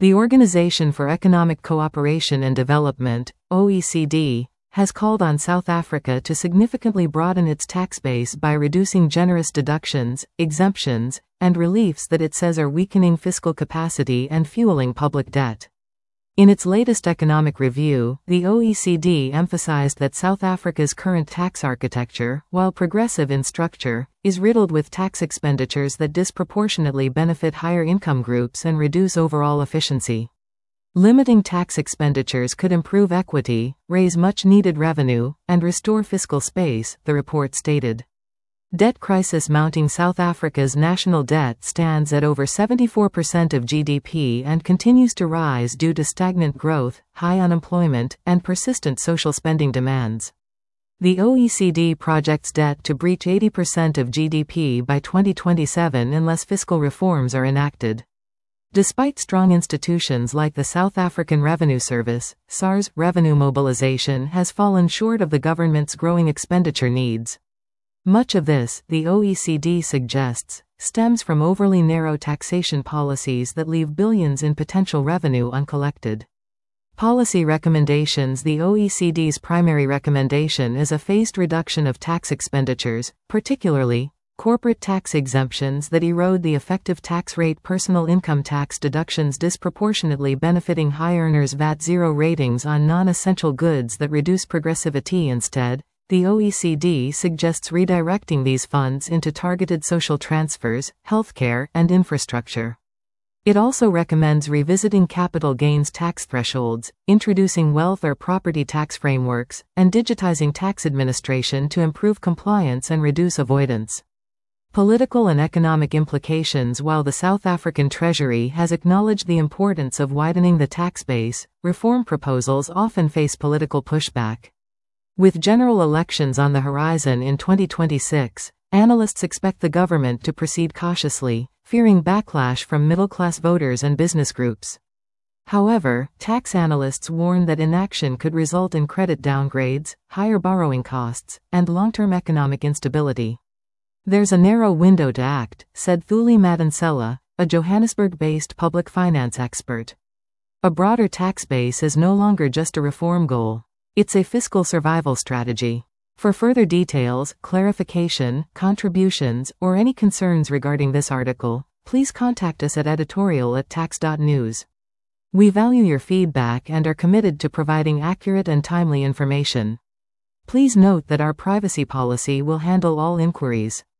The Organization for Economic Cooperation and Development, OECD, has called on South Africa to significantly broaden its tax base by reducing generous deductions, exemptions, and reliefs that it says are weakening fiscal capacity and fueling public debt. In its latest economic review, the OECD emphasized that South Africa's current tax architecture, while progressive in structure, is riddled with tax expenditures that disproportionately benefit higher income groups and reduce overall efficiency. Limiting tax expenditures could improve equity, raise much-needed revenue, and restore fiscal space, the report stated. Debt crisis mounting. South Africa's national debt stands at over 74% of GDP and continues to rise due to stagnant growth, high unemployment, and persistent social spending demands. The OECD projects debt to breach 80% of GDP by 2027 unless fiscal reforms are enacted. Despite strong institutions like the South African Revenue Service, SARS, revenue mobilization has fallen short of the government's growing expenditure needs. Much of this, the OECD suggests, stems from overly narrow taxation policies that leave billions in potential revenue uncollected. Policy recommendations. The OECD's primary recommendation is a phased reduction of tax expenditures, particularly corporate tax exemptions that erode the effective tax rate, personal income tax deductions disproportionately benefiting high earners, VAT zero ratings on non-essential goods that reduce progressivity. Instead, the OECD suggests redirecting these funds into targeted social transfers, healthcare, and infrastructure. It also recommends revisiting capital gains tax thresholds, introducing wealth or property tax frameworks, and digitizing tax administration to improve compliance and reduce avoidance. Political and economic implications. While the South African Treasury has acknowledged the importance of widening the tax base, reform proposals often face political pushback. With general elections on the horizon in 2026, analysts expect the government to proceed cautiously, fearing backlash from middle-class voters and business groups. However, tax analysts warn that inaction could result in credit downgrades, higher borrowing costs, and long-term economic instability. There's a narrow window to act, said Thuli Madonsela, a Johannesburg-based public finance expert. A broader tax base is no longer just a reform goal. It's a fiscal survival strategy. For further details, clarification, contributions, or any concerns regarding this article, please contact us at editorial@tax.news. We value your feedback and are committed to providing accurate and timely information. Please note that our privacy policy will handle all inquiries.